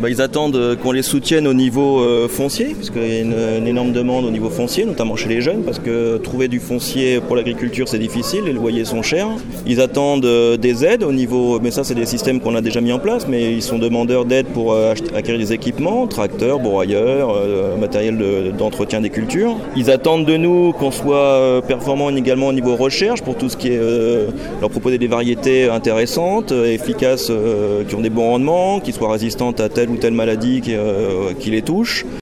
Ils attendent qu'on les soutienne au niveau foncier, puisqu'il y a une énorme demande au niveau foncier, notamment chez les jeunes, parce que trouver du foncier pour l'agriculture c'est difficile, les loyers sont chers. Ils attendent des aides au niveau, mais ça c'est des systèmes qu'on a déjà mis en place, mais ils sont demandeurs d'aide pour acquérir des équipements, tracteurs, broyeurs, matériel d'entretien des cultures. Ils attendent de nous qu'on soit performants également au niveau recherche pour tout ce qui est leur proposer des variétés intéressantes, efficaces, qui ont des bons rendements, qui soient résistantes à telle ou telle maladie qui les touche.